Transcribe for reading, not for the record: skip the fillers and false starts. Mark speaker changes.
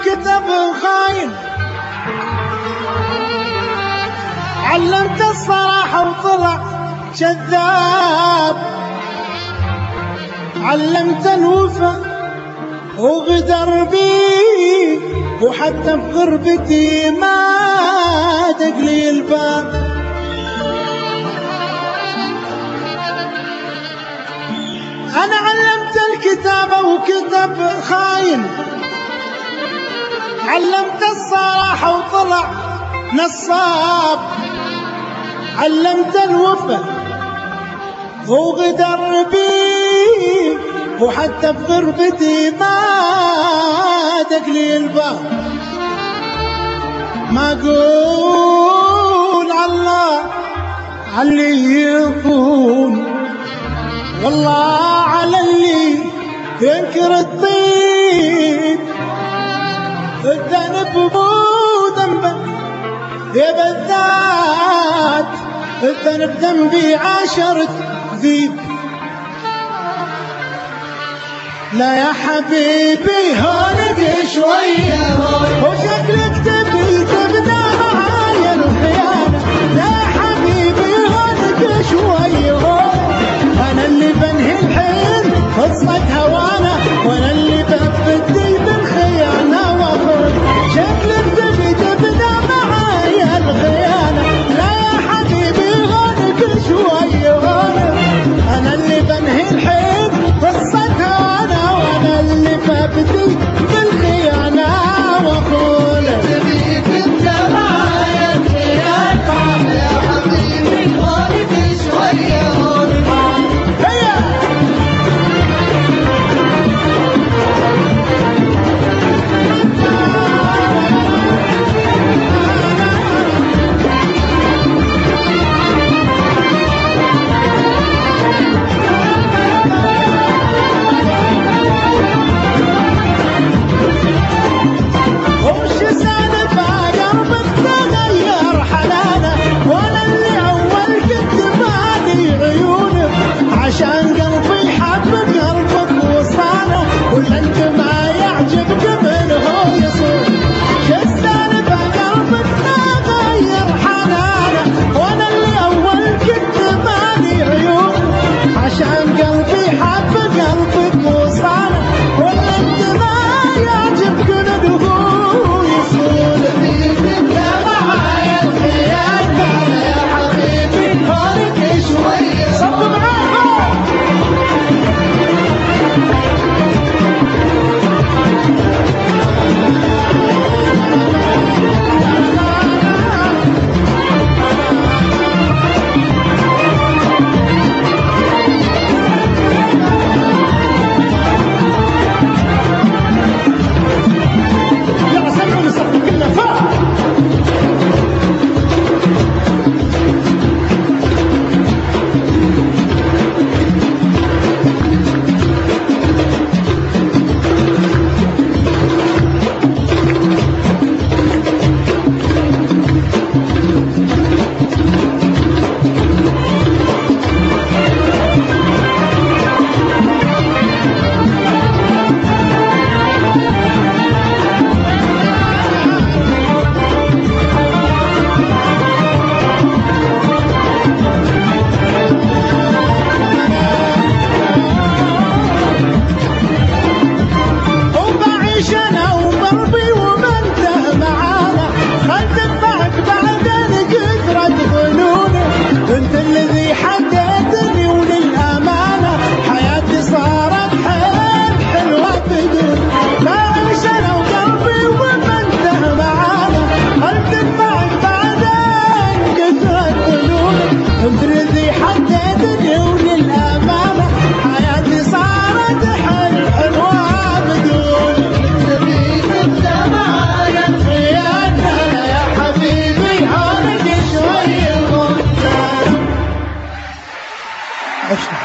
Speaker 1: وكتب خاين، علمت الصراحة وطلع كذاب، علمت الوفا وغدر بي، وحتى في غربتي ما دقلي الباب. أنا علمت الكتابة وكتب خاين، علمت الصراحة وطلع نصاب، علمت الوفا وغدر بي، وحتى في غربتي ما دقلي الباب. ما أقول الله علي يكون، والله على اللي ينكر الطيب، الذنب مو ذنبه يا بالذات، الذنب ذنبي عاشرت ذيب. لا يا حبيبي هونك شوية، وشكلك تبي تبدا معايا الخيانة. لا يا حبيبي هونك شوية، أنا اللي بنهي الحين قصة هوانا، وأنا اللي ببدي بالخيانة وأخرج. شكلك تبي تبدا معايا الخيانة. لا يا حبيبي هونك شوية، أنا اللي بنهي الحين قصة هوانا، وأنا اللي ببدي بالخيانة وأخرج. تبي تبدا معايا الخيانة. يا حبيبي هونك شوية، عشان قلبي حب قلبك وصانه، ولا انت ما يعجبك من هو يصير. شسالفة قلبك ما غير حنانه، وانا اللي اول كنت مالي عيون. عشان قلبي حب قلبك وصانه، ولا انت ما يعجبك من هو يصير. انت معايا الخيانة يا حبيبي هونك شوية. صب معاها
Speaker 2: عشنا.